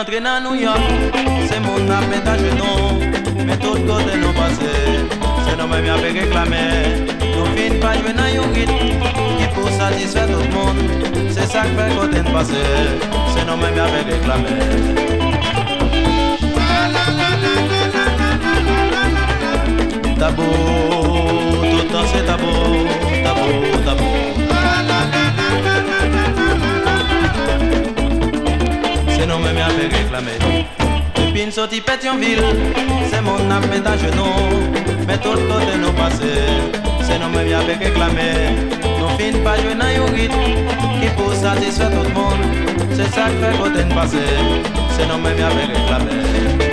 rentré dans New York, c'est mon appel à genoux, mais tout côté nous passer, c'est nous même avec réclamer. Nous fin pas jouer dans un rythme qui pour satisfaire tout le monde, c'est ça que fait côté nous passer, c'est nous même avec réclamer. Tabou, tout le temps c'est tabou, tabou, tabou. C'est nous même avec réclamer. Depuis une sortie Pétionville, c'est mon appel à genoux, mais tout le côté nous passer, c'est nous même avec réclamer. Nous fin pas jouer dans un rythme qui pour satisfaire tout le monde, c'est ça que fait côté nous passer, c'est nous même avec réclamer.